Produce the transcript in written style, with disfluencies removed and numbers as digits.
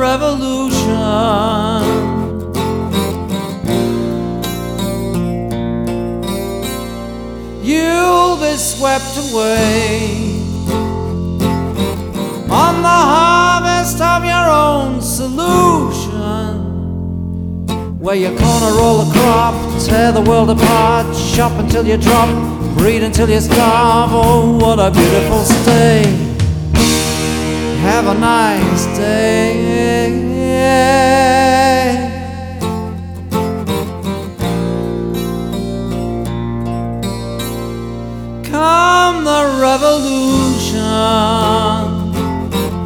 revolution. You'll be swept away on the harvest of your own solution, where you're gonna roll a crop, tear the world apart, shop until you drop, breed until you starve. Oh, what a beautiful state. Have a nice day.